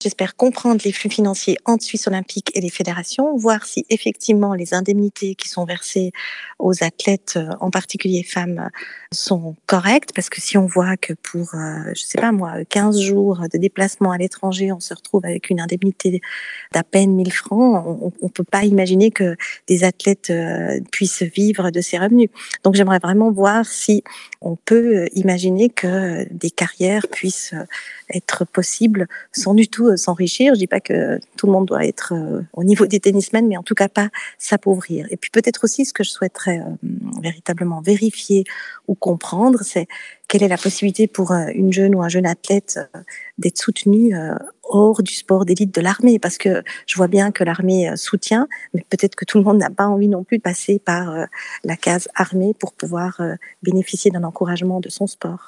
J'espère comprendre les flux financiers entre Suisse olympique et les fédérations, voir si effectivement les indemnités qui sont versées aux athlètes, en particulier femmes, sont correctes. Parce que si on voit que pour, je sais pas moi, 15 jours de déplacement à l'étranger, on se retrouve avec une indemnité d'à peine 1 000 francs, on peut pas imaginer que des athlètes, puissent vivre de ces revenus. Donc j'aimerais vraiment voir si on peut, imaginer que des carrières puissent, être possibles sans du tout s'enrichir. Je dis pas que tout le monde doit être au niveau des tennismen, mais en tout cas pas s'appauvrir. Et puis peut-être aussi ce que je souhaiterais véritablement vérifier ou comprendre, c'est quelle est la possibilité pour une jeune ou un jeune athlète d'être soutenu hors du sport d'élite de l'armée, parce que je vois bien que l'armée soutient, mais peut-être que tout le monde n'a pas envie non plus de passer par la case armée pour pouvoir bénéficier d'un encouragement de son sport.